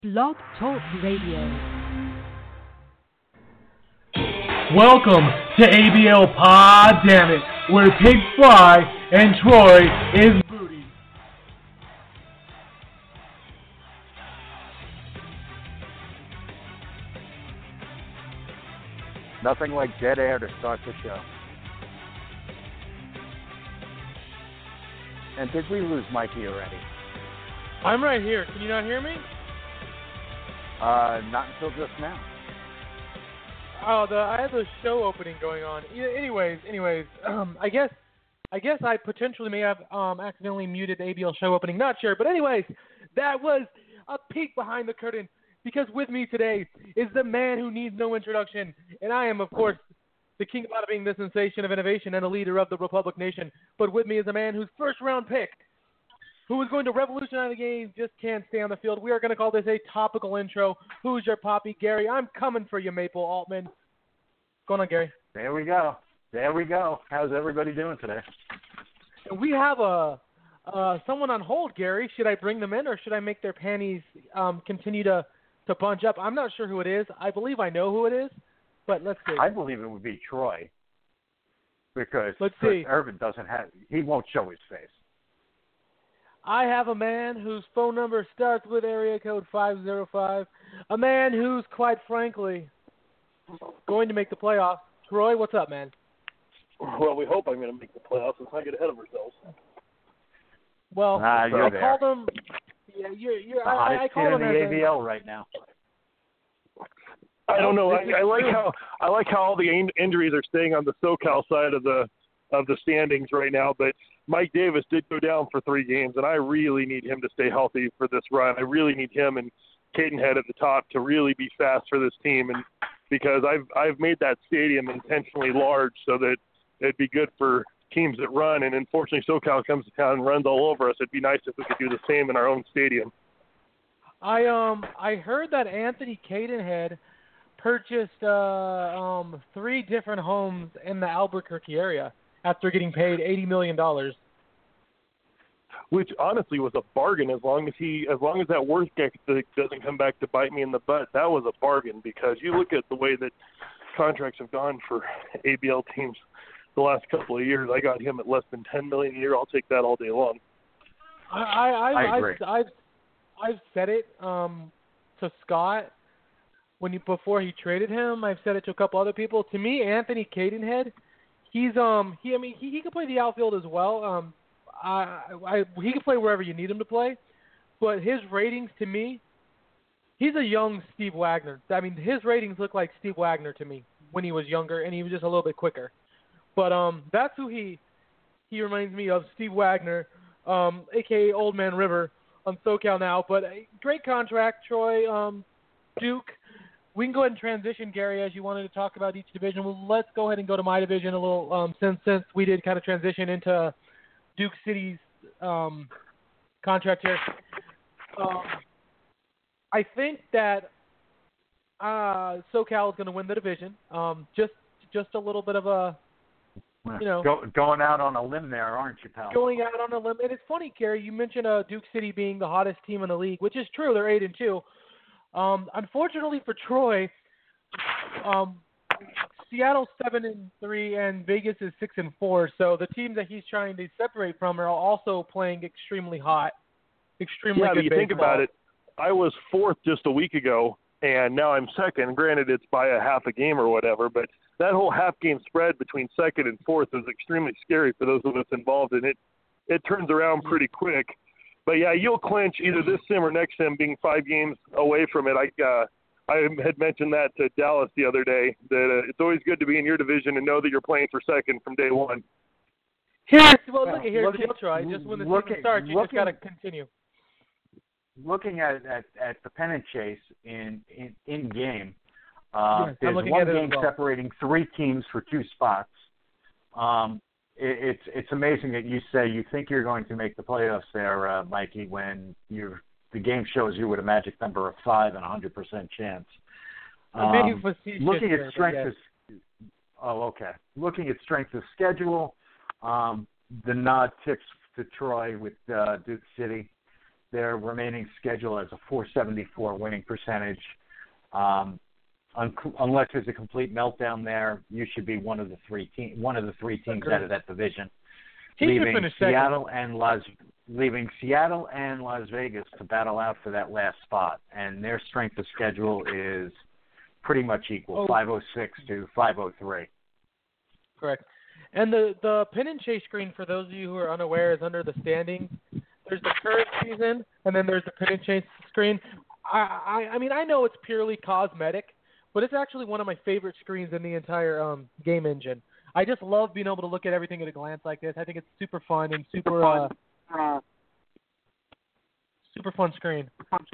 Blog Talk Radio. Welcome to ABL Pod Dammit, where pigs fly and Troy is booty. Nothing like dead air to start the show. And did we lose Mikey already? I'm right here. Can you not hear me? Not until just now. Oh, I had the show opening going on. Anyways, I guess I potentially may have accidentally muted the ABL show opening. Not sure, but anyways, that was a peek behind the curtain. Because with me today is the man who needs no introduction, and I am, of course, the king of being the sensation of innovation and a leader of the Republic Nation. But with me is a man whose first-round pick, who is going to revolutionize the game, just can't stay on the field. We are going to call this a topical intro. Who's your poppy, Gary? I'm coming for you, Maple Altman. What's going on, Gary? There we go. How's everybody doing today? We have someone on hold, Gary. Should I bring them in, or should I make their panties continue to bunch up? I'm not sure who it is. I believe I know who it is, but let's see. I believe it would be Troy, because let's see. Irvin he won't show his face. I have a man whose phone number starts with area code 505, a man who's, quite frankly, going to make the playoffs. Troy, what's up, man? Well, we hope I'm going to make the playoffs. Let's not get ahead of ourselves. Well, you're I there. called him. Yeah, you're. I call called him him the ABL right now. I don't know. I like how all the injuries are staying on the SoCal side of the standings right now. But Mike Davis did go down for 3 games, and I really need him to stay healthy for this run. I really need him and Cadenhead at the top to really be fast for this team, and because I've made that stadium intentionally large so that it'd be good for teams that run. And unfortunately, SoCal comes to town and runs all over us. It'd be nice if we could do the same in our own stadium. I heard that Anthony Cadenhead purchased 3 different homes in the Albuquerque area after getting paid $80 million. Which honestly was a bargain as long as that work ethic doesn't come back to bite me in the butt. That was a bargain, because you look at the way that contracts have gone for ABL teams the last couple of years. I got him at less than $10 million a year. I'll take that all day long. I agree. I've said it to Scott before he traded him. I've said it to a couple other people. To me, Anthony Cadenhead, he can play the outfield as well. He can play wherever you need him to play, but his ratings, to me, he's a young Steve Wagner. I mean, his ratings look like Steve Wagner to me when he was younger, and he was just a little bit quicker. But that's who he reminds me of, Steve Wagner, a.k.a. Old Man River on SoCal now. But a great contract, Troy, Duke. We can go ahead and transition, Gary, as you wanted to talk about each division. Well, let's go ahead and go to my division a little, since we did kind of transition into Duke City's contract here. I think that SoCal is going to win the division. Just a little bit of a, going out on a limb there, aren't you, pal? Going out on a limb. And it's funny, Gary, you mentioned Duke City being the hottest team in the league, which is true. They're 8-2. Unfortunately for Troy, Seattle's 7-3 and Vegas is 6-4. So the teams that he's trying to separate from are also playing extremely hot, extremely good but you baseball. think about it, I was 4th just a week ago, and now I'm 2nd. Granted, it's by a half a game or whatever, but that whole half-game spread between 2nd and 4th is extremely scary for those of us involved in it. It turns around pretty quick. But, yeah, you'll clinch either this sim or next sim, being 5 games away from it. I had mentioned that to Dallas the other day, that it's always good to be in your division and know that you're playing for 2nd from day one. Here's the deal, Troy. Just when the season starts, you just got to continue. Looking at the pennant chase in game, yes, there's one game separating 3 teams for 2 spots. It's amazing that you say you think you're going to make the playoffs there, Mikey, when the game shows you with a magic number of 5 and 100% chance. Looking at strength Looking at strength of schedule, the nod tips to Troy with Duke City. their remaining schedule has a .474 winning percentage. Unless there's a complete meltdown there, you should be one of the three teams out of that division. Leaving Seattle and Las Vegas to battle out for that last spot, and their strength of schedule is pretty much equal, 506 to 503. Correct. And the pin and chase screen, for those of you who are unaware, is under the standings. There's the current season, and then there's the pin and chase screen. I mean, I know it's purely cosmetic, but it's actually one of my favorite screens in the entire game engine. I just love being able to look at everything at a glance like this. I think it's super fun and super fun screen.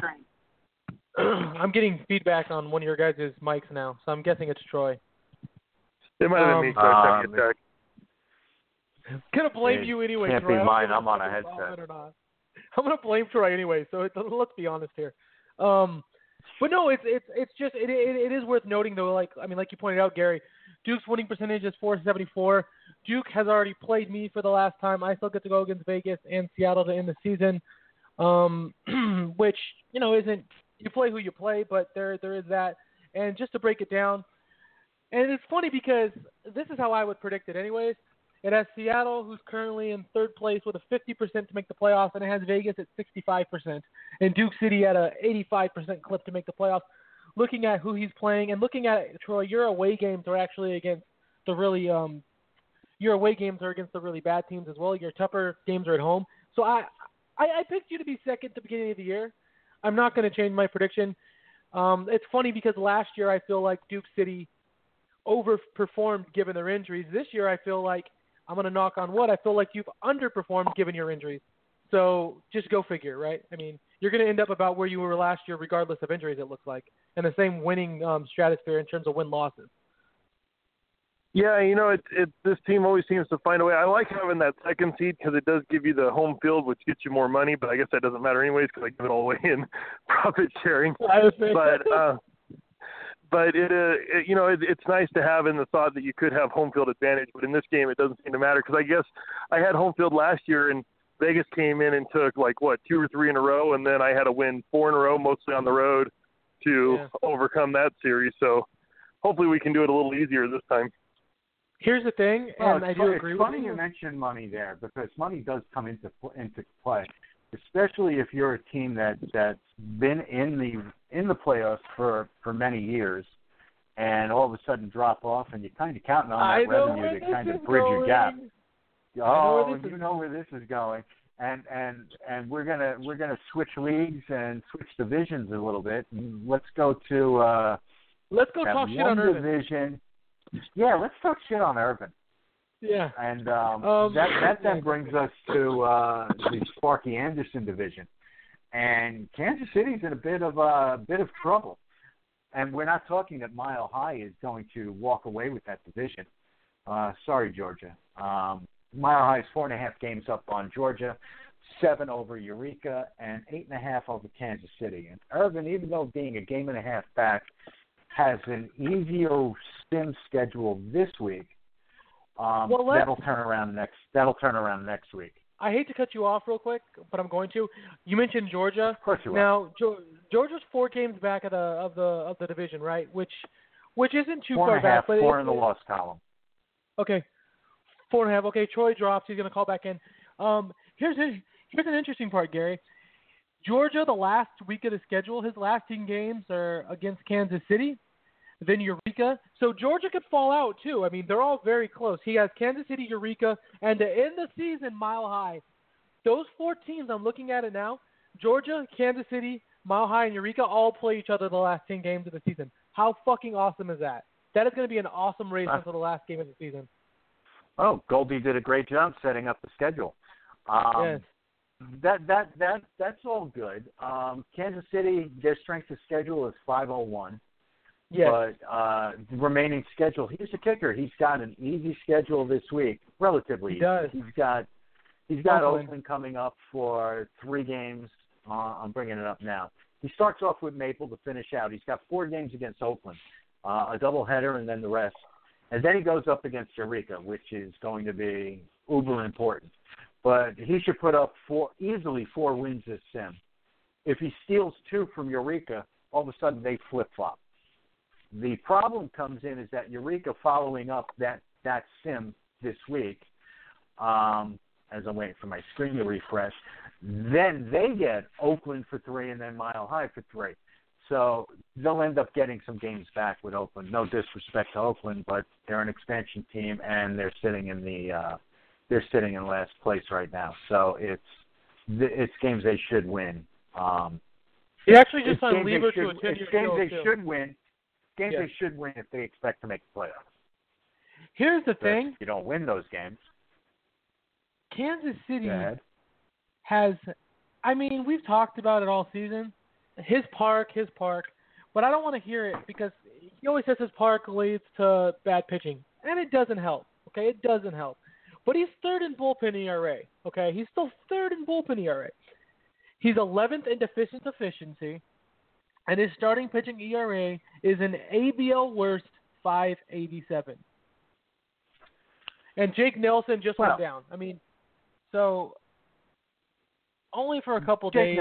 I'm getting feedback on one of your guys' mics now, so I'm guessing it's Troy. It might have been me, so I checked it. Gonna blame you anyway, can't Troy. Can't be mine. I'm on a headset. I'm gonna blame Troy anyway. So let's be honest here. But no, it's just it is worth noting though. Like you pointed out, Gary, Duke's winning percentage is .474. Duke has already played me for the last time. I still get to go against Vegas and Seattle to end the season, which isn't, you play who you play, but there is that. And just to break it down, and it's funny because this is how I would predict it anyways. It has Seattle, who's currently in third place with a 50% to make the playoffs, and it has Vegas at 65%, and Duke City at a 85% clip to make the playoffs. Looking at who he's playing, and looking at Troy, your away games are actually against the really bad teams as well. Your tougher games are at home. So I picked you to be second at the beginning of the year. I'm not going to change my prediction. It's funny because last year I feel like Duke City overperformed given their injuries. This year I feel like, I'm going to knock on wood, I feel like you've underperformed given your injuries. So just go figure, right? I mean, you're going to end up about where you were last year regardless of injuries, it looks like, and the same winning stratosphere in terms of win-losses. Yeah, this team always seems to find a way. I like having that second seed because it does give you the home field, which gets you more money, but I guess that doesn't matter anyways because I give it all away in profit sharing. But it's nice to have in the thought that you could have home field advantage, but in this game it doesn't seem to matter because I guess I had home field last year and Vegas came in and took 2 or 3 in a row, and then I had to win 4 in a row, mostly on the road, to overcome that series. So hopefully we can do it a little easier this time. Here's the thing, and I do agree with you. It's funny you mentioned money there because money does come into play, especially if you're a team that's been in the playoffs for many years, and all of a sudden drop off, and you're kind of counting on that revenue to kind of bridge your gap. Oh, you know where this is going, and we're gonna switch leagues and switch divisions a little bit. And let's go talk shit on Irvin. Division. Yeah, let's talk shit on Irvin. Yeah. And that then brings us to the Sparky Anderson division. And Kansas City's in a bit of trouble. And we're not talking that Mile High is going to walk away with that division. Sorry, Georgia. Mile High is 4.5 games up on Georgia, 7 over Eureka, and 8.5 over Kansas City. And Irvin, even though being a game and a half back, has an easier sim schedule this week. That'll turn around next week. I hate to cut you off real quick, but I'm going to. You mentioned Georgia. Of course you will. Now, Georgia's 4 games back of the division, right? Which isn't too far back. 4.5, 4 in the loss column. Okay, 4.5. Okay, Troy drops. He's going to call back in. Here's an interesting part, Gary. Georgia, the last week of the schedule, his last 10 games are against Kansas City, then Eureka. So Georgia could fall out, too. I mean, they're all very close. He has Kansas City, Eureka, and to end the season, Mile High. Those 4 teams, I'm looking at it now, Georgia, Kansas City, Mile High, and Eureka all play each other the last 10 games of the season. How fucking awesome is that? That is going to be an awesome race until the last game of the season. Oh, Goldie did a great job setting up the schedule. Yes. That's all good. Kansas City, their strength of schedule is 501. Yes. But the remaining schedule, here's the kicker. He's got an easy schedule this week, relatively. He does. He's got Oakland coming up for 3 games. I'm bringing it up now. He starts off with Maple to finish out. He's got 4 games against Oakland, a doubleheader, and then the rest. And then he goes up against Eureka, which is going to be uber important. But he should put up easily 4 wins this sim. If he steals 2 from Eureka, all of a sudden they flip-flop. The problem comes in is that Eureka following up that sim this week, as I'm waiting for my screen to refresh, then they get Oakland for 3 and then Mile High for 3. So they'll end up getting some games back with Oakland. No disrespect to Oakland, but they're an expansion team and they're sitting in last place right now. So it's games they should win. He actually just signed Lieber to a 10-year deal. Games they should win. Games they should win if they expect to make the playoffs. Here's the thing. If you don't win those games. Kansas City has, I mean, we've talked about it all season. His park. But I don't want to hear it because he always says his park leads to bad pitching. And it doesn't help. Okay, it doesn't help. But he's 3rd in bullpen ERA. Okay, he's still 3rd in bullpen ERA. He's 11th in deficient efficiency. And his starting pitching ERA is an ABL worst 5.87. And Jake Nelson just went down. I mean, so only for a couple days.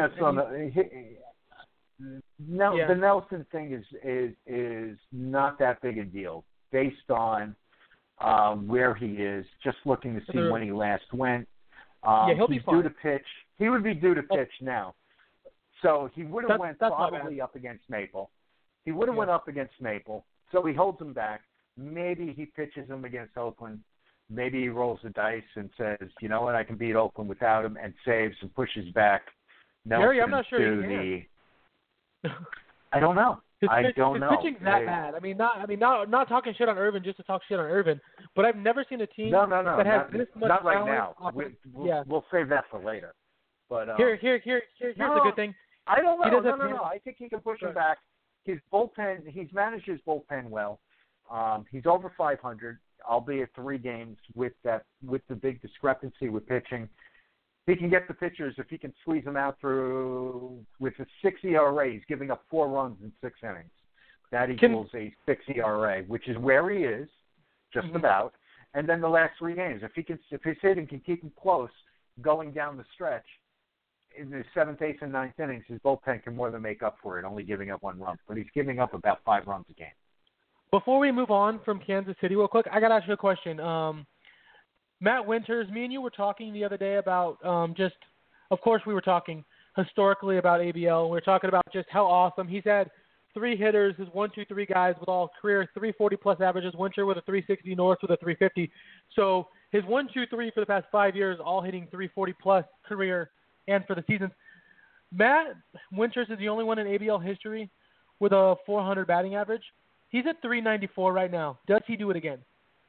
The Nelson thing is not that big a deal based on where he is. Just looking to see when he last went. He'll be fine. Due to pitch. He would be due to pitch now. So he would have went probably up against Maple. He would have went up against Maple. So he holds him back. Maybe he pitches him against Oakland. Maybe he rolls the dice and says, you know what, I can beat Oakland without him, and saves and pushes back Nelson Gary, I'm not sure he can. I don't know. His pitching's that bad. I mean, not talking shit on Irvin just to talk shit on Irvin, but I've never seen a team that has this much not right talent. now. We'll save that for later. But here's the good thing. I don't know. No. I think he can push him back. His bullpen, he's managed his bullpen well. He's over 500, albeit 3 games with the big discrepancy with pitching. He can get the pitchers if he can squeeze them out through with a 6 ERA. He's giving up 4 runs in 6 innings. That equals a 6 ERA, which is where he is, just about. And then the last 3 games, if his hitting can keep him close going down the stretch, in the 7th, 8th, and 9th innings, his bullpen can more than make up for it, only giving up 1 run. But he's giving up about 5 runs a game. Before we move on from Kansas City real quick, I got to ask you a question. Matt Winters, me and you were talking the other day about of course we were talking historically about ABL. We were talking about just how awesome. He's had 3 hitters, his 1, 2, 3 guys with all career 340-plus averages, Winter with a 360, North with a 350. So his 1, 2, 3 for the past 5 years, all hitting 340-plus career and for the seasons. Matt Winters is the only one in ABL history with a 400 batting average. He's at 394 right now. Does he do it again?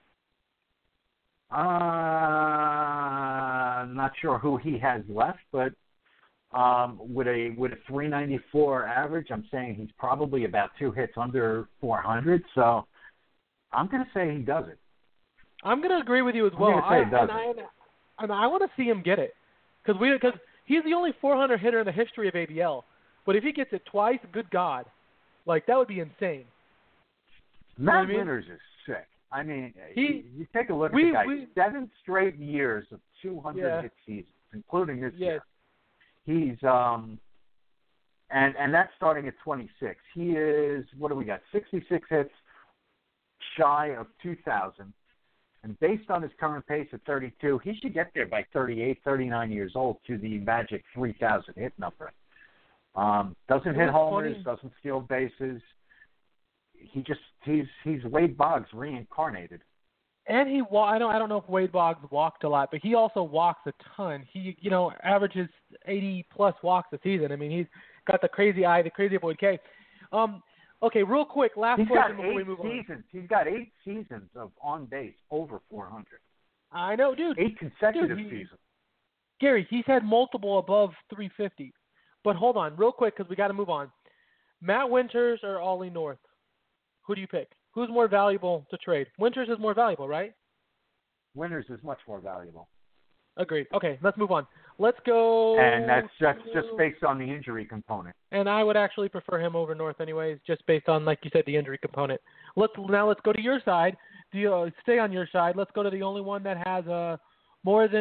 I'm not sure who he has left, but with a 394 average, I'm saying he's probably about 2 hits under 400. So I'm going to say he does it. I'm going to agree with you as well. I want to see him get it because he's the only 400 hitter in the history of ABL. But if he gets it twice, good God, like that would be insane. Matt Winters is sick. I mean, you take a look at the guy. 7 straight years of 200 hit seasons, including this year. He's and that's starting at 26. He is, what do we got? 66 hits shy of 2,000. And based on his current pace at 32, he should get there by 38, 39 years old to the magic 3,000 hit number. Doesn't hit homers, doesn't steal bases. He's Wade Boggs reincarnated. And I don't know if Wade Boggs walked a lot, but he also walks a ton. He averages 80 plus walks a season. I mean, he's got the crazy eye, the crazy avoid K. Okay, real quick, last question before we move on. He's got 8 seasons of on base over 400. I know, dude. 8 consecutive seasons. Gary, he's had multiple above 350. But hold on, real quick, because we got to move on. Matt Winters or Ollie North? Who do you pick? Who's more valuable to trade? Winters is more valuable, right? Winters is much more valuable. Agreed. Okay, let's move on. Let's go. And that's just based on the injury component. And I would actually prefer him over North anyways, just based on, like you said, the injury component. Let's go to your side. Stay on your side. Let's go to the only one that has more than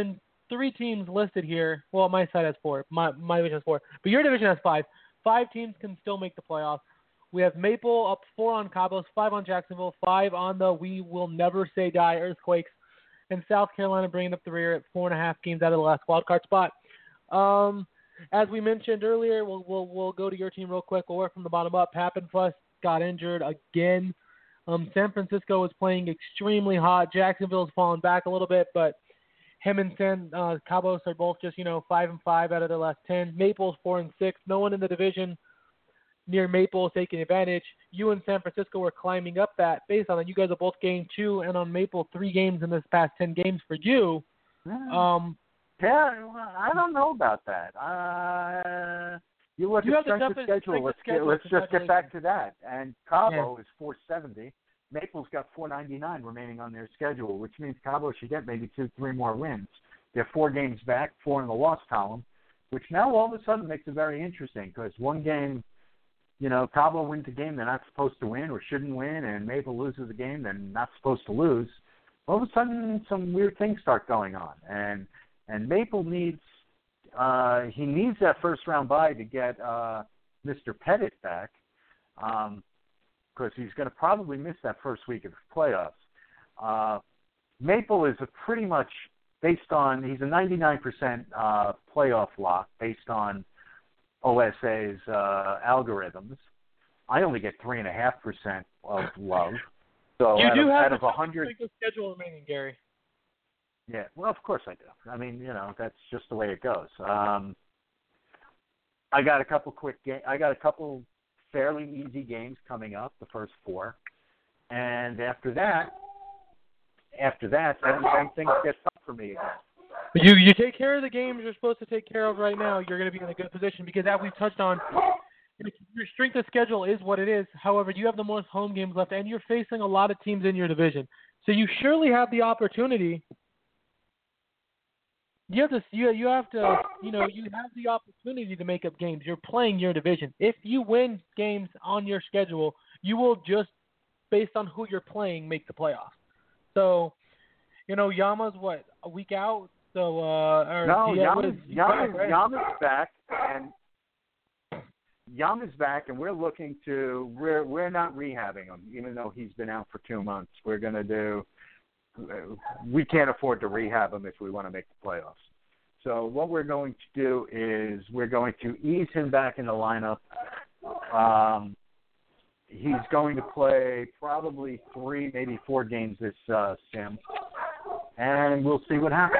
3 teams listed here. Well, my side has 4. My division has 4. But your division has 5. 5 teams can still make the playoffs. We have Maple up 4 on Cabos, 5 on Jacksonville, 5 on the We Will Never Say Die Earthquakes, and South Carolina bringing up the rear at 4.5 games out of the last wildcard spot. As we mentioned earlier, we'll go to your team real quick. We'll work from the bottom up. Pappenfuss got injured again. San Francisco is playing extremely hot. Jacksonville's fallen back a little bit, but him and Cabos are both just 5-5 out of their last 10. Maple's 4-6. No one in the division near Maple is taking advantage. You and San Francisco are climbing up that. Based on that, you guys are both gained 2, and on Maple 3 games in this past 10 games for you. Yeah, well, I don't know about that. You look at strength of schedule. Let's just get back to that. And Cabo is 470. Maple's got 499 remaining on their schedule, which means Cabo should get maybe 2-3 more wins. They're 4 games back, 4 in the loss column, which now all of a sudden makes it very interesting because one game, Cabo wins a game they're not supposed to win or shouldn't win, and Maple loses a game they're not supposed to lose. All of a sudden, some weird things start going on, and Maple needs that first round bye to get Mr. Pettit back because he's going to probably miss that first week of the playoffs. Maple is a pretty much based on he's a 99% playoff lock based on OSA's algorithms. I only get 3.5% of love. So you do have out of 100 schedule remaining, Gary. Yeah, well, of course I do. I mean, that's just the way it goes. I got a couple fairly easy games coming up, the first 4, and after that, then things get tough for me again. But you take care of the games you're supposed to take care of right now. You're going to be in a good position because, as we've touched on, your strength of schedule is what it is. However, you have the most home games left, and you're facing a lot of teams in your division. So you surely have the opportunity. You have the opportunity to make up games. You're playing your division. If you win games on your schedule, you will just, based on who you're playing, make the playoffs. So, Yama's a week out. So Yama's back, and we're looking to we're not rehabbing him, even though he's been out for 2 months. We can't afford to rehab him if we want to make the playoffs. So what we're going to do is we're going to ease him back in the lineup. He's going to play probably 3, maybe 4 games this sim, and we'll see what happens.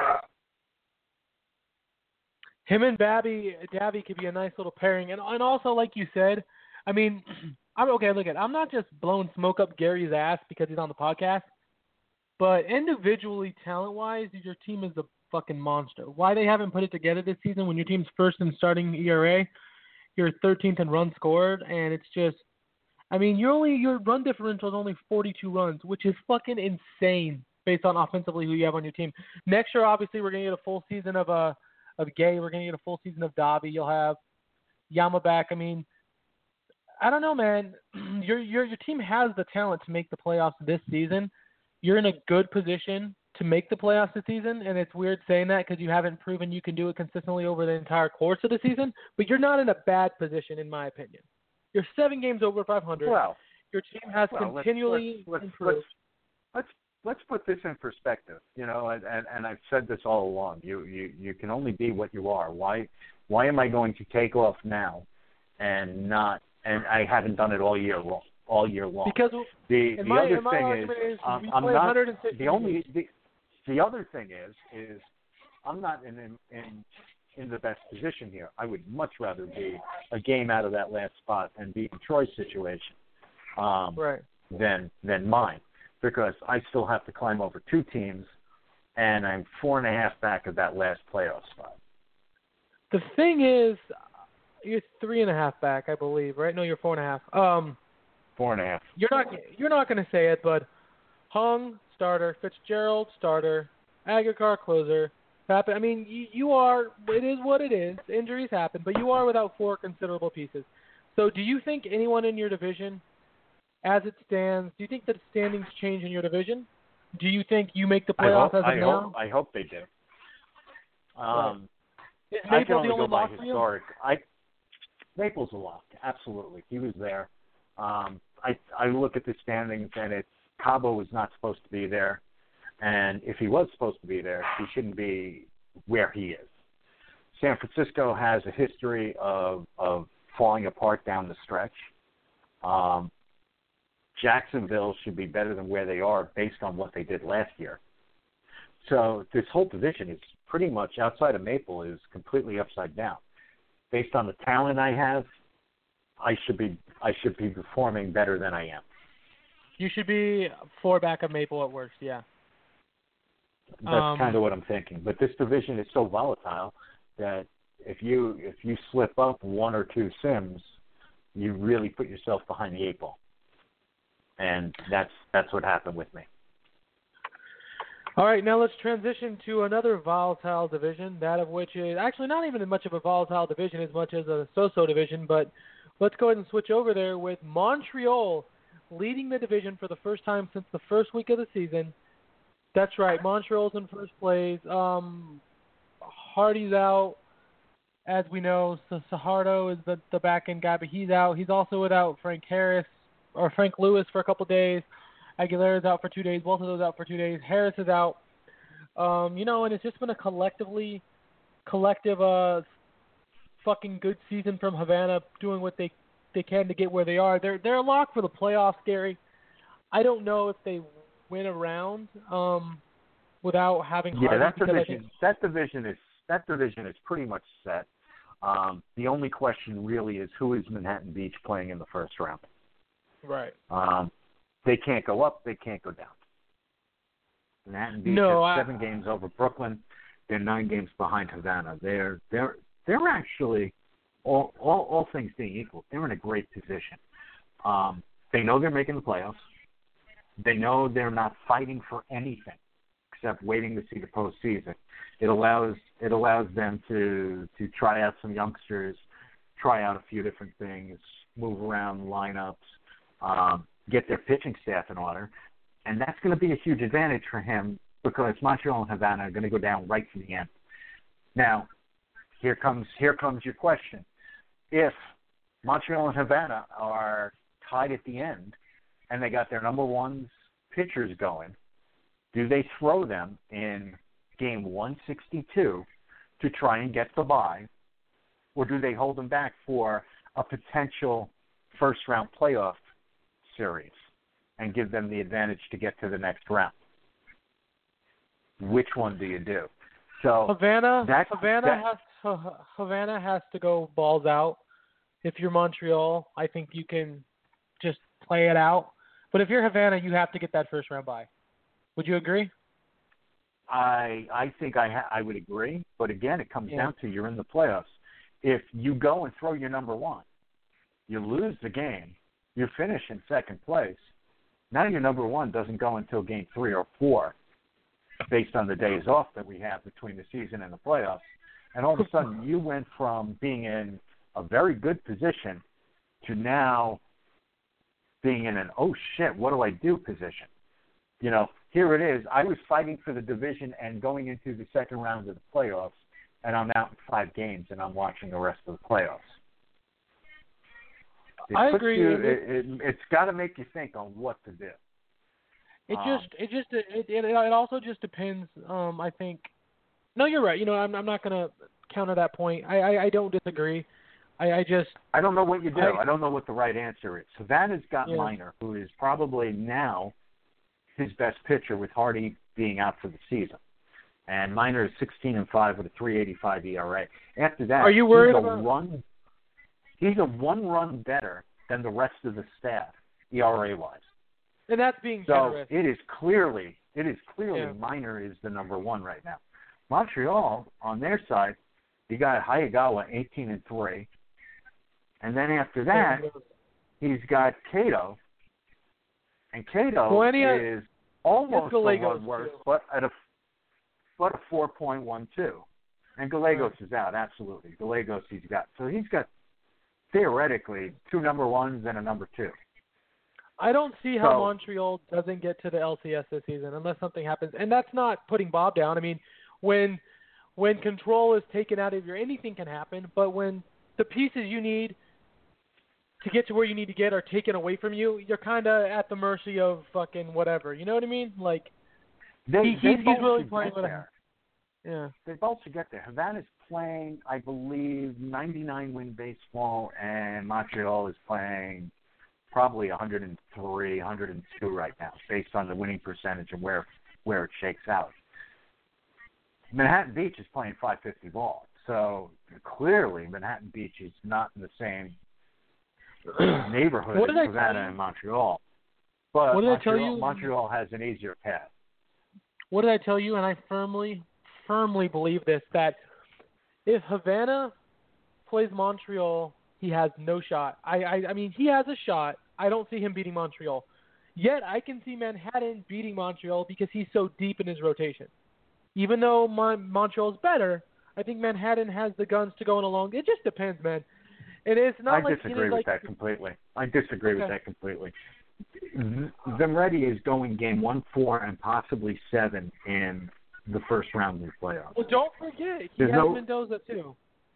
Him and Davy could be a nice little pairing, and also, like you said, I mean, I'm not just blowing smoke up Gary's ass because he's on the podcast. But individually, talent-wise, your team is a fucking monster. Why they haven't put it together this season when your team's first in starting ERA, you're 13th in runs scored, and it's just, I mean, your run differential is only 42 runs, which is fucking insane based on offensively who you have on your team. Next year, obviously, we're going to get a full season of Gay. We're going to get a full season of Davy. You'll have Yama back. I mean, I don't know, man. Your team has the talent to make the playoffs this season. You're in a good position to make the playoffs this season, and it's weird saying that because you haven't proven you can do it consistently over the entire course of the season, but you're not in a bad position, in my opinion. You're 7 games over 500. Well, your team has continually improved. Let's put this in perspective, and I've said this all along. You can only be what you are. Why am I going to take off now and I haven't done it all year long? Because the other thing is I'm not in the best position here. I would much rather be a game out of that last spot and be in Troy's situation than mine, because I still have to climb over 2 teams, and I'm 4.5 back of that last playoff spot. The thing is, you're 3.5 back, I believe, right? No, you're 4.5. 4.5. You're not going to say it, but Hung, starter, Fitzgerald, starter, Aguilar, closer. I mean, you are. It is what it is. Injuries happen, but you are without 4 considerable pieces. So, do you think anyone in your division, as it stands, do you think that standings change in your division? Do you think you make the playoffs as of now? I hope they do. Is I can Maple only the go only by lock for you? historic. Maple's a lock, absolutely. He was there. I look at the standings, and it's Cabo was not supposed to be there, and if he was supposed to be there, he shouldn't be where he is. San Francisco has a history of falling apart down the stretch. Jacksonville should be better than where they are based on what they did last year. So this whole division is pretty much, outside of Maple, is completely upside down. Based on the talent I have, I should be performing better than I am. You should be 4 back of Maple at worst, yeah. That's kind of what I'm thinking. But this division is so volatile that if you slip up 1 or 2 sims, you really put yourself behind the 8 ball. And that's what happened with me. All right, now let's transition to another volatile division, that of which is actually not even as much of a volatile division as much as a so-so division, but let's go ahead and switch over there with Montreal leading the division for the first time since the first week of the season. That's right, Montreal's in first place. Hardy's out, as we know. So Sahardo is the back-end guy, but he's out. He's also without Frank Lewis for a couple days. Aguilera's out for 2 days. Both of those out for 2 days. Harris is out. And it's just been a collective, fucking good season from Havana, doing what they can to get where they are. They're a lock for the playoffs, Gary. I don't know if they win a round without having. Yeah, that division is pretty much set. The only question really is who is Manhattan Beach playing in the first round. Right. They can't go up. They can't go down. Manhattan Beach has 7 games over Brooklyn. They're 9 games behind Havana. They're actually, all things being equal, they're in a great position. They know they're making the playoffs. They know they're not fighting for anything except waiting to see the postseason. It allows them to try out some youngsters, try out a few different things, move around lineups, get their pitching staff in order, and that's going to be a huge advantage for him because Montreal and Havana are going to go down right to the end. Now, here comes your question. If Montreal and Havana are tied at the end and they got their number 1 pitchers going, do they throw them in game 162 to try and get the bye, or do they hold them back for a potential first-round playoff series and give them the advantage to get to the next round? Which one do you do? So Havana has to go balls out. If you're Montreal, I think you can just play it out. But if you're Havana, you have to get that first round bye. Would you agree? I think I would agree. But again, it comes down to you're in the playoffs. If you go and throw your number 1, you lose the game, you finish in second place. Now your number 1 doesn't go until game 3 or 4 based on the days off that we have between the season and the playoffs. And all of a sudden you went from being in a very good position to now being in an, oh, shit, what do I do position? Here it is. I was fighting for the division and going into the second round of the playoffs, and I'm out in 5 games, and I'm watching the rest of the playoffs. I agree. It's got to make you think on what to do. It also just depends. I think. No, you're right. I'm not going to counter that point. I don't disagree. I don't know what you do. I don't know what the right answer is. Savannah's got Minor, who is probably now his best pitcher, with Hardy being out for the season. And Minor is 16-5 with a 3.85 ERA. After that, are you worried about? He's a 1 run better than the rest of the staff, ERA-wise. And that's being generous. So it is clearly Minor is the number 1 right now. Montreal, on their side, you got Hayagawa 18-3. And then after that, he's got Cato. And Cato is almost the one worse, but at a 4.12. And Gallegos is out, absolutely. Gallegos he's got. So he's got, theoretically, 2 number 1s and a number 2. I don't see how Montreal doesn't get to the LCS this season unless something happens. And that's not putting Bob down. I mean, when when control is taken out of you, anything can happen. But when the pieces you need to get to where you need to get are taken away from you, you're kind of at the mercy of fucking whatever. You know what I mean? Like, he's really playing with it. Yeah. They both should get there. Havana's playing, I believe, 99-win baseball, and Montreal is playing probably 103, 102 right now, based on the winning percentage and where it shakes out. Manhattan Beach is playing 550 ball, so clearly Manhattan Beach is not in the same neighborhood as Havana and Montreal. But what did I tell you? Montreal has an easier path. What did I tell you? And I firmly believe this, that if Havana plays Montreal, he has no shot. I mean, he has a shot. I don't see him beating Montreal. Yet I can see Manhattan beating Montreal because he's so deep in his rotation. Even though Montreal's better, I think Manhattan has the guns to go along. It just depends, man. And it's not I disagree with that completely. Venretti is going game 1, 4, and possibly 7 in the first round of the playoffs. Well, don't forget, he has Mendoza too.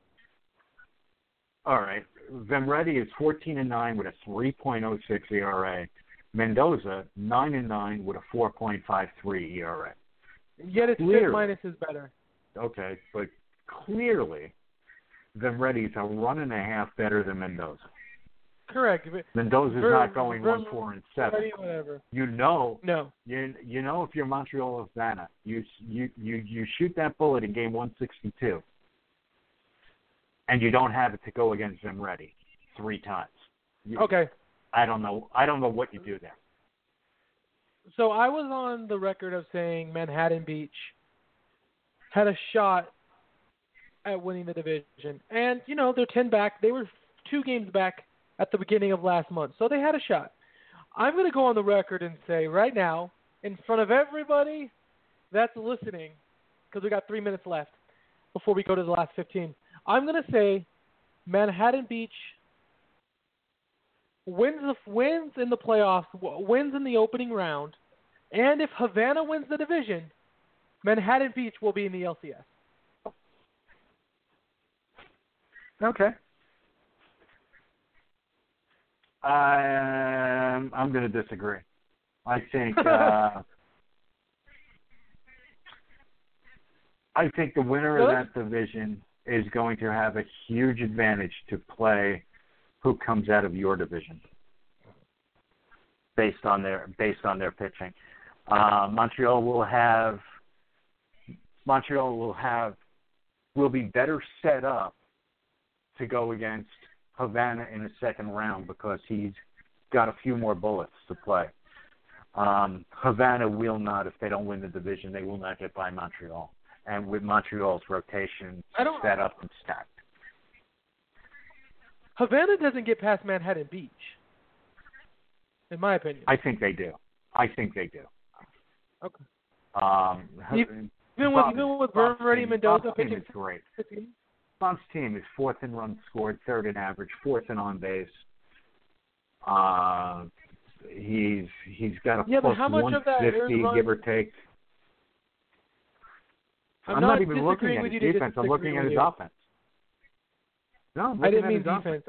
All right. Venretti is 14-9 with a 3.06 ERA. Mendoza 9-9 with a 4.53 ERA. Yet his FIP minus is better. Okay, but clearly Venretti's a run and a half better than Mendoza. Correct. Mendoza's not going 1, 4, and 7. Whatever. You know. No. You know if you're Montreal or Havana, you shoot that bullet in game 162, and you don't have it to go against Venretti 3 times. Okay. I don't know what you do there. So I was on the record of saying Manhattan Beach had a shot at winning the division, and they're 10 back. They were 2 games back at the beginning of last month, so they had a shot. I'm going to go on the record and say right now, in front of everybody that's listening, because we got 3 minutes left before we go to the last 15, I'm going to say Manhattan Beach wins in the playoffs, wins in the opening round, and if Havana wins the division, Manhattan Beach will be in the LCS. Okay. I'm going to disagree. I think the winner of that division is going to have a huge advantage to play who comes out of your division based on their pitching. Montreal will be better set up to go against Havana in the second round because he's got a few more bullets to play. Havana will not, if they don't win the division, they will not get by Montreal. And with Montreal's rotation set up and stacked. Havana doesn't get past Manhattan Beach, in my opinion. I think they do. Okay. Even with Venretti, Mendoza pitching, is great. Bob's team is 4th in runs scored, 3rd in average, 4th in on base. He's got a plus 150, give or take. I'm not even looking at his defense. I'm looking at his offense. No, I didn't mean defense.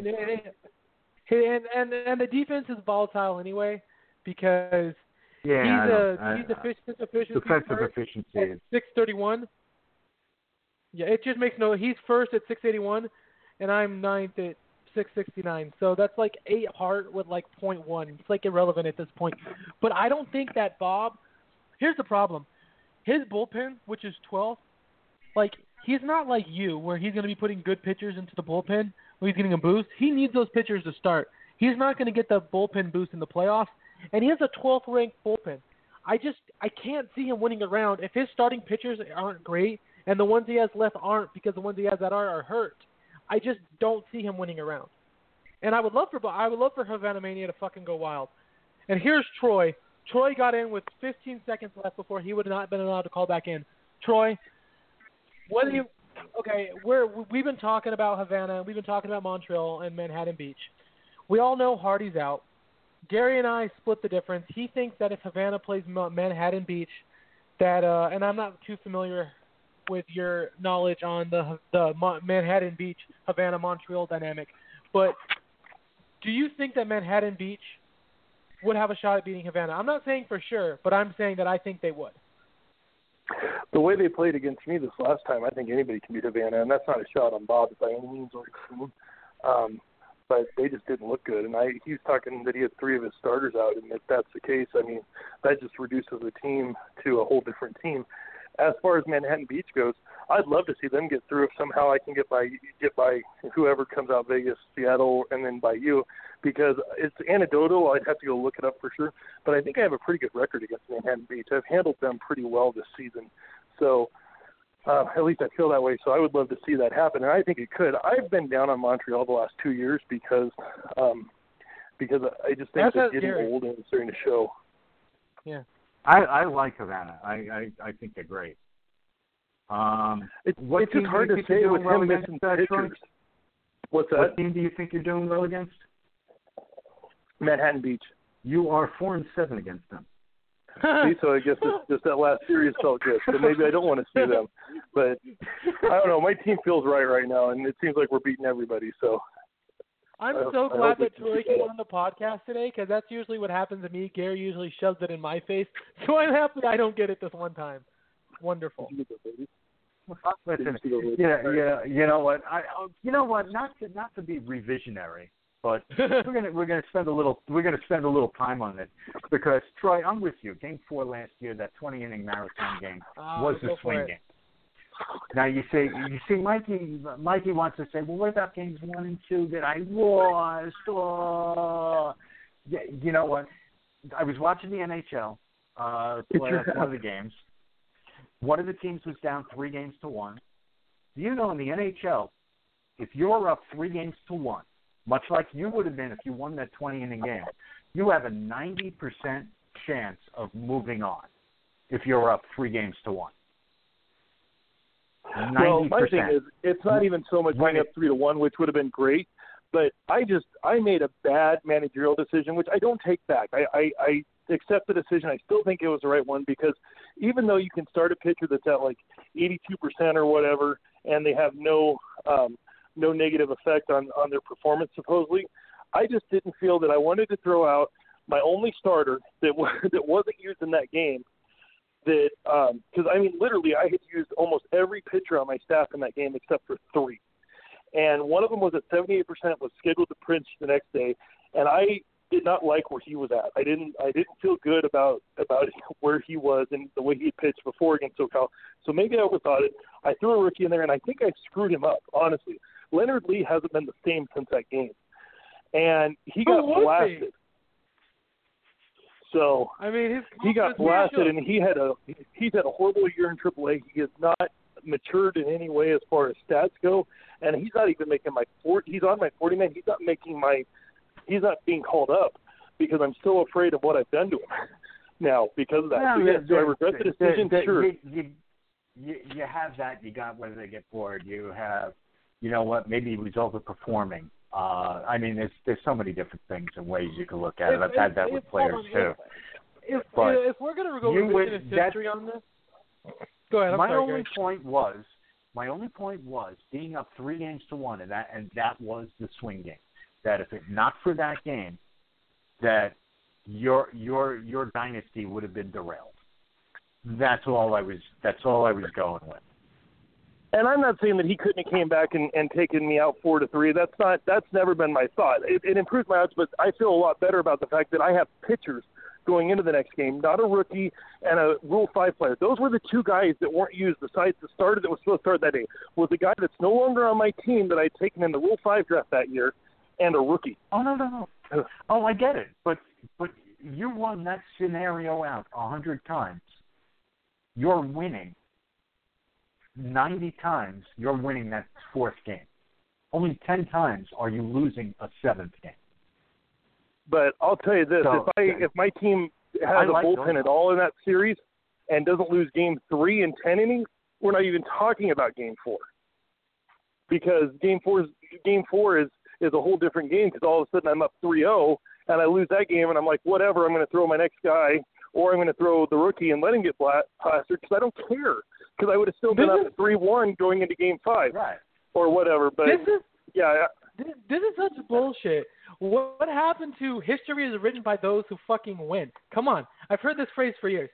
And the defense is volatile anyway because his efficiency defensive efficiency is 631. Yeah, it just makes he's first at 681, and I'm 9th at 669. So that's like 8 apart with like 0.1. It's like irrelevant at this point. But I don't think that Bob. Here's the problem. His bullpen, which is 12th, like he's not like you, where he's going to be putting good pitchers into the bullpen where he's getting a boost. He needs those pitchers to start. He's not going to get the bullpen boost in the playoffs, and he has a 12th ranked bullpen. I can't see him winning a round if his starting pitchers aren't great and the ones he has left aren't because the ones he has that are hurt. I just don't see him winning a round. And I would love for Havana Mania to fucking go wild. And here's Troy. Troy got in with 15 seconds left before he would have not been allowed to call back in. Troy, we've been talking about Havana, we've been talking about Montreal and Manhattan Beach. We all know Hardy's out. Gary and I split the difference. He thinks that if Havana plays Manhattan Beach, that and I'm not too familiar with your knowledge on the Manhattan Beach, Havana, Montreal dynamic. But do you think that Manhattan Beach would have a shot at beating Havana? I'm not saying for sure, but I'm saying that I think they would. The way they played against me this last time, I think anybody can beat Havana, and that's not a shot on Bob by any means or team. But they just didn't look good. And he was talking that he had 3 of his starters out, and if that's the case, I mean, that just reduces the team to a whole different team. As far as Manhattan Beach goes, I'd love to see them get through if somehow I can get by whoever comes out, Vegas, Seattle, and then by you, because it's anecdotal. I'd have to go look it up for sure. But I think I have a pretty good record against Manhattan Beach. I've handled them pretty well this season. So at least I feel that way. So I would love to see that happen, and I think it could. I've been down on Montreal the last 2 years because I just think they're getting old and it's starting to show. Yeah. I like Havana. I think they're great. It's just hard to say with him missing pitchers. What's that? What team do you think you're doing well against? Manhattan Beach. You are 4-7 against them. See, so I guess just that last series felt good. So maybe I don't want to see them. But I don't know. My team feels right now, and it seems like we're beating everybody. So I'm so glad that Troy came on the podcast today, because that's usually what happens to me. Gary usually shoves it in my face. So I'm happy I don't get it this one time. Wonderful. Listen, yeah. You know what? Not to be revisionary, but we're gonna spend a little time on it, because Troy, I'm with you. Game 4 last year, that 20-inning marathon game, was the swing game. Now you see, Mikey wants to say, well, what about games 1 and 2 that I lost? Oh. Yeah, you know what? I was watching the NHL play one of the games. One of the teams was down 3-1. Do you know in the NHL, if you're up 3-1, much like you would have been if you won that 20-inning game, you have a 90% chance of moving on if you're up 3-1. 90%. Well, my thing is, it's not even so much going up 3-1, which would have been great, but I made a bad managerial decision, which I don't take back. I accept the decision. I still think it was the right one, because even though you can start a pitcher that's at like 82% or whatever, and they have no negative effect on their performance supposedly, I just didn't feel that I wanted to throw out my only starter that wasn't used in that game. That because I mean, literally, I had used almost every pitcher on my staff in that game except for 3, and one of them was at 78%, was scheduled to pitch the next day, and I did not like where he was at. I didn't feel good about where he was and the way he pitched before against SoCal. So maybe I overthought it. I threw a rookie in there, and I think I screwed him up, honestly. Leonard Lee hasn't been the same since that game, and he got blasted. So I mean, he got blasted, and he's had a horrible year in AAA. He has not matured in any way as far as stats go, and he's not even making my 40. He's on my 40-man. He's not making my. He's not being called up because I'm still afraid of what I've done to him now because of that. Do I regret the decision? Sure. You have that. You got whether they get bored. You have, you know what? Maybe he was overperforming. I mean, there's so many different things and ways you can look at it. I've had that with players too. If we're going to go revisionist history on this, go ahead. My only point was being up 3-1, and that was the swing game. That if it not for that game, that your dynasty would have been derailed. That's all I was going with. And I'm not saying that he couldn't have came back and taken me out 4-3. That's never been my thought. It improved my odds, but I feel a lot better about the fact that I have pitchers going into the next game, not a rookie and a Rule 5 player. Those were the 2 guys that weren't used besides the starter that was supposed to start that day. Was the guy that's no longer on my team that I'd taken in the Rule 5 draft that year, and a rookie. Oh, no. Oh, I get it. But you run that scenario out 100 times. You're winning. 90 times, you're winning that 4th game. Only 10 times are you losing a 7th game. But I'll tell you this: if my team has a bullpen at all in that series and doesn't lose game 3 in 10 innings, we're not even talking about game 4. Because game 4 is a whole different game, because all of a sudden I'm up 3-0 and I lose that game and I'm like, whatever, I'm going to throw my next guy, or I'm going to throw the rookie and let him get plastered because I don't care. because I would have still been up 3-1 going into Game 5 or whatever. But this is such bullshit. What happened to history is written by those who fucking win? Come on. I've heard this phrase for years.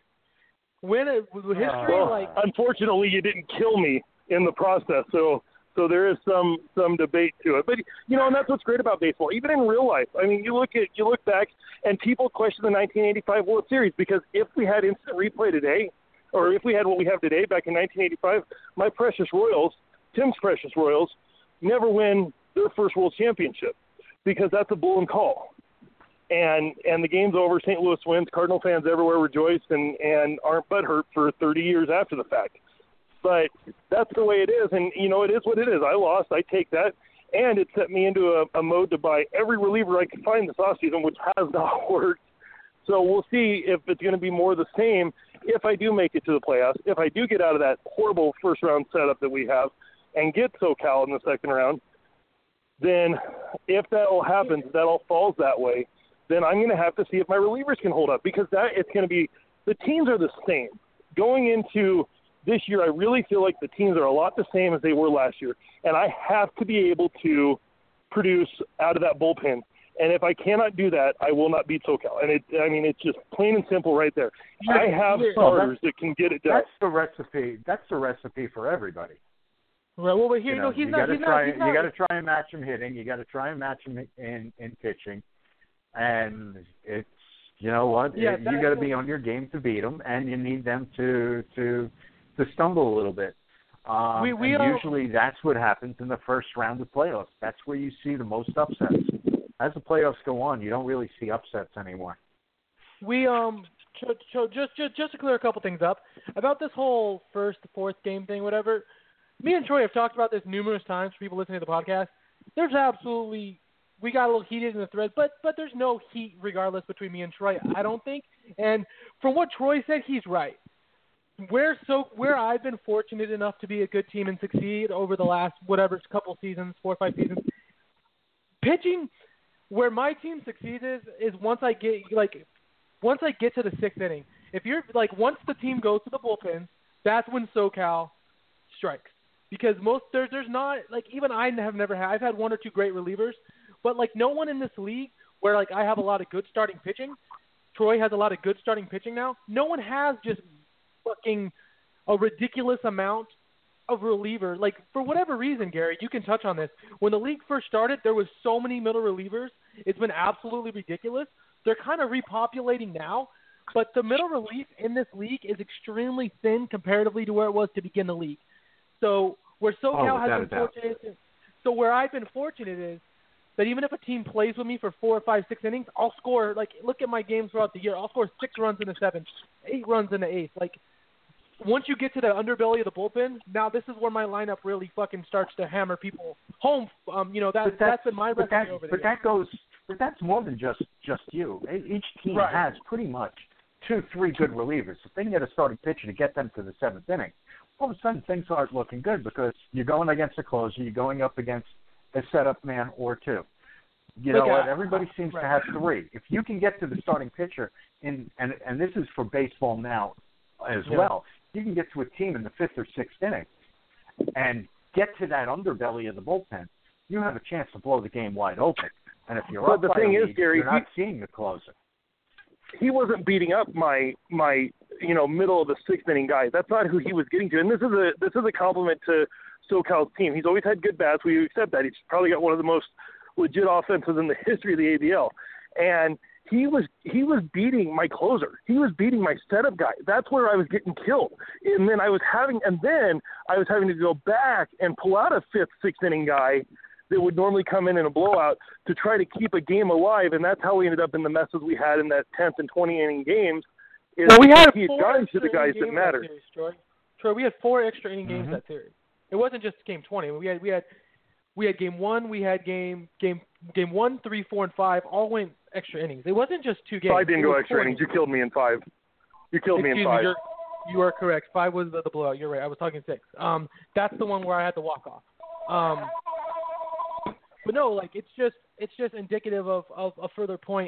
Unfortunately, you didn't kill me in the process, so there is some debate to it. But and that's what's great about baseball, even in real life. I mean, you look back, and people question the 1985 World Series because if we had instant replay today, or if we had what we have today back in 1985, my precious Royals, Tim's precious Royals, never win their first World Championship because that's a bull and call. And the game's over. St. Louis wins. Cardinal fans everywhere rejoice and aren't butthurt for 30 years after the fact. But that's the way it is. And, it is what it is. I lost. I take that. And it set me into a mode to buy every reliever I could find this offseason, which has not worked. So we'll see if it's going to be more the same if I do make it to the playoffs, if I do get out of that horrible first-round setup that we have and get SoCal in the second round. Then if that all happens, that all falls that way, then I'm going to have to see if my relievers can hold up because it's going to be – the teams are the same. Going into this year, I really feel like the teams are a lot the same as they were last year, and I have to be able to produce out of that bullpen. And if I cannot do that, I will not beat SoCal. And it's just plain and simple right there. I have starters that can get it done. That's the recipe. That's the recipe for everybody. Right. Well, but here, you got to try and match him hitting. You got to try and match him in pitching. And it's, you know what, you got to be on your game to beat them, and you need them to stumble a little bit. Usually that's what happens in the first round of playoffs. That's where you see the most upsets. As the playoffs go on, you don't really see upsets anymore. Just to clear a couple things up about this whole first to fourth game thing, whatever. Me and Troy have talked about this numerous times for people listening to the podcast. There's absolutely. We got a little heated in the thread, but there's no heat regardless between me and Troy, I don't think. And from what Troy said, he's right. Where I've been fortunate enough to be a good team and succeed over the last couple seasons, 4 or 5 seasons, pitching where my team succeeds is once I get to the sixth inning. If you're once the team goes to the bullpen, that's when SoCal strikes because there's not even I have never had. I've had 1 or 2 great relievers. But, no one in this league where, I have a lot of good starting pitching. Troy has a lot of good starting pitching now. No one has just fucking a ridiculous amount of reliever. For whatever reason, Gary, you can touch on this. When the league first started, there was so many middle relievers. It's been absolutely ridiculous. They're kind of repopulating now. But the middle relief in this league is extremely thin comparatively to where it was to begin the league. So where SoCal has been fortunate – so where I've been fortunate is that even if a team plays with me for 4 or 5, 6 innings, I'll score, look at my games throughout the year. I'll score 6 runs in the 7th, 8 runs in the 8th. Once you get to the underbelly of the bullpen, now this is where my lineup really fucking starts to hammer people home. That's been my recipe over there. But that's more than just you. Each team has pretty much 2, 3 good relievers. If they can get a starting pitcher to get them to the 7th inning, all of a sudden things start looking good because you're going against a closer, you're going up against a setup man or 2. You know what? Everybody seems to have 3. If you can get to the starting pitcher, and this is for baseball now as well, you can get to a team in the 5th or 6th inning and get to that underbelly of the bullpen, you have a chance to blow the game wide open. And if you're up by a lead, Gary, you're not seeing the closer. He wasn't beating up my middle of the 6th inning guy. That's not who he was getting to. And this is a compliment to SoCal's team. He's always had good bats. We accept that. He's probably got one of the most legit offenses in the history of the ABL. And he was beating my closer. He was beating my setup guy. That's where I was getting killed. And then I was having to go back and pull out a 5th, 6th inning guy that would normally come in a blowout to try to keep a game alive. And that's how we ended up in the messes we had in that 10th and 20 inning games. We had gotten to the guys that mattered. Troy, we had 4 extra inning games that series. It wasn't just game 20. We had game 1. We had game 1, 3, 4, and 5 all went extra innings. It wasn't just 2 games. 5 didn't go extra innings. You killed me in 5. You killed me in 5. You are correct. 5 was the blowout. You're right. I was talking 6. That's the one where I had to walk off. But no, it's just indicative of a further point.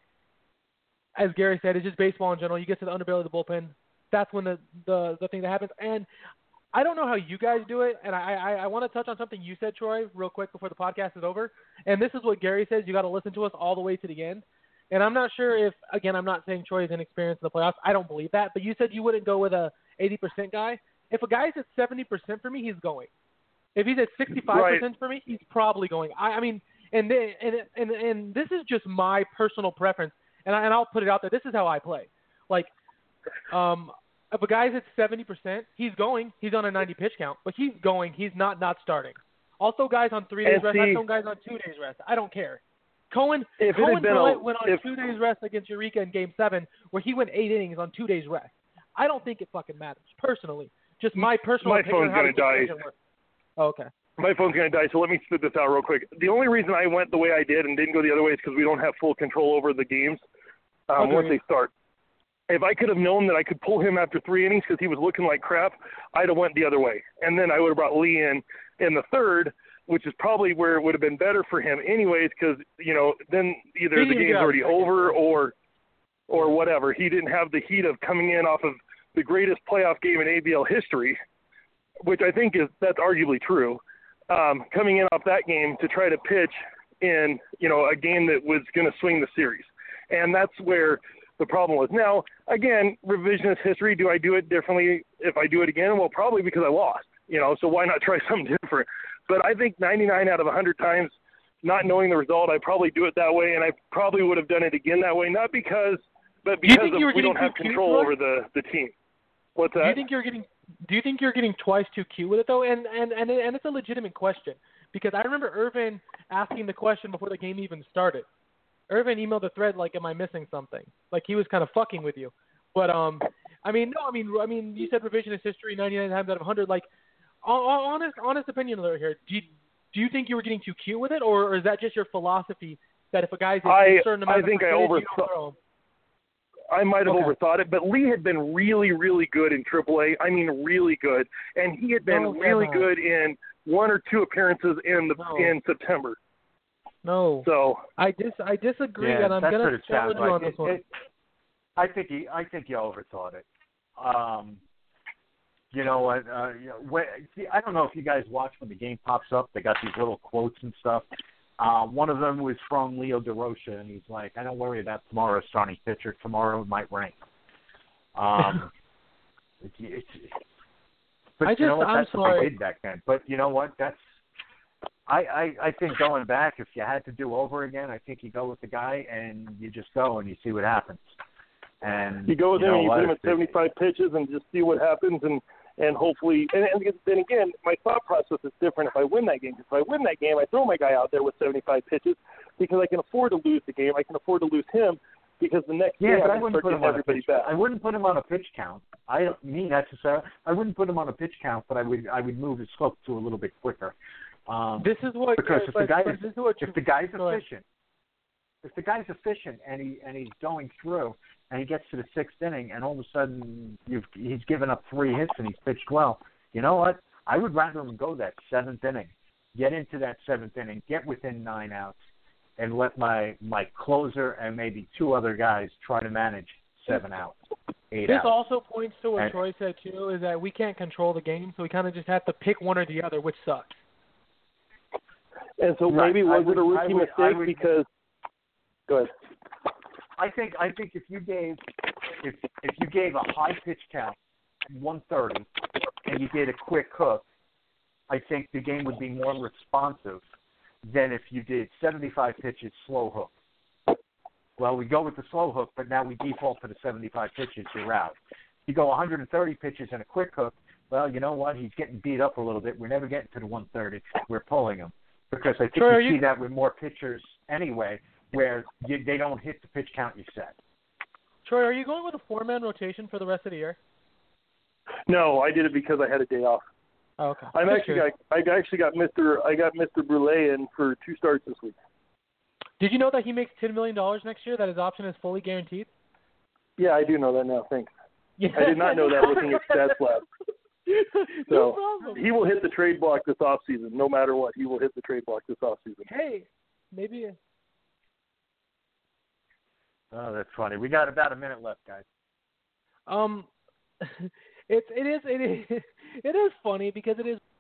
As Gary said, it's just baseball in general. You get to the underbelly of the bullpen. That's when the thing that happens. And I don't know how you guys do it, and I want to touch on something you said, Troy, real quick before the podcast is over. And this is what Gary says: you got to listen to us all the way to the end. And I'm not sure if, again, I'm not saying Troy is inexperienced in the playoffs. I don't believe that. But you said you wouldn't go with a 80% guy. If a guy's at 70% for me, he's going. If he's at 65% for me, he's probably going. I mean, and this is just my personal preference, and I'll put it out there. This is how I play. Like, if a guy's at 70%, he's going. He's on a 90 pitch count, but he's going. He's not starting. Also, guys on 3 days rest. I have some guys on 2 days rest. I don't care. Cohen went on 2 days rest against Eureka in Game 7, where he went 8 innings on 2 days rest. I don't think it fucking matters, personally. Just my personal opinion. My phone's going to die. Oh, okay. My phone's going to die, so let me spit this out real quick. The only reason I went the way I did and didn't go the other way is because we don't have full control over the games once they start. If I could have known that I could pull him after 3 innings because he was looking like crap, I'd have went the other way. And then I would have brought Lee in the third, which is probably where it would have been better for him anyways because, then either the game's already over or whatever. He didn't have the heat of coming in off of the greatest playoff game in ABL history, which I think that's arguably true, coming in off that game to try to pitch in, a game that was going to swing the series. And that's where the problem was. Now, again, revisionist history, do I do it differently if I do it again? Well, probably because I lost, so why not try something different? But I think 99 out of 100 times, not knowing the result, I probably do it that way, and I probably would have done it again that way, not because we don't have control over the team. What's that? Do you think you're getting twice too cute with it though? And it's a legitimate question because I remember Irvin asking the question before the game even started. Irvin emailed the thread like, "Am I missing something?" Like he was kind of fucking with you. But I mean, you said revisionist history 99 times out of 100. Like, honest opinion here. Do you think you were getting too cute with it, or is that just your philosophy that if a guy's a certain amount I might have overthought it, but Lee had been really, really good in AAA. I mean, really good, and he had been really good in 1 or 2 appearances in September. No. So I disagree, and I'm going to challenge you on this one. I think you overthought it. You know what? I don't know if you guys watch when the game pops up. They got these little quotes and stuff. One of them was from Leo DeRocha, and he's like, "I don't worry about tomorrow's starting pitcher. Tomorrow it might rain." But you know what? That's what they did back then. But you know what? I think going back, if you had to do over again, I think you go with the guy and you just go and you see what happens. And you go with him and you put him at 75 pitches and just see what happens and hopefully, and then again, my thought process is different if I win that game. If I win that game, I throw my guy out there with 75 pitches because I can afford to lose the game. I can afford to lose him because the next game I wouldn't put him on everybody back. I wouldn't put him on a pitch count. I don't mean necessarily. I wouldn't put him on a pitch count, but I would move his slope to a little bit quicker. This is what because if the guy's efficient and he's going through and he gets to the 6th inning and all of a sudden he's given up 3 hits and he's pitched well, you know what? I would rather him go that 7th inning, get into that 7th inning, get within 9 outs, and let my closer and maybe 2 other guys try to manage 7 outs, 8 outs. This also points to what Troy said too, is that we can't control the game, so we kind of just have to pick one or the other, which sucks. And so maybe was it a rookie mistake because? Go ahead. I think if you gave a high pitch count, 130, and you did a quick hook, I think the game would be more responsive than if you did 75 pitches slow hook. Well, we go with the slow hook, but now we default to the 75 pitches. You're out. You go 130 pitches and a quick hook. Well, you know what? He's getting beat up a little bit. We're never getting to the 130. We're pulling him. Because I think you see that with more pitchers anyway, where they don't hit the pitch count you set. Troy, are you going with a 4-man rotation for the rest of the year? No, I did it because I had a day off. Oh, okay. I actually got Mr. Brule in for 2 starts this week. Did you know that he makes $10 million next year? That his option is fully guaranteed. Yeah, I do know that now. Thanks. Yeah. I did not know that looking at StatSlab. So he will hit the trade block this offseason, no matter what. He will hit the trade block this offseason. Hey, maybe. Oh, that's funny. We got about a minute left, guys. it is funny because it is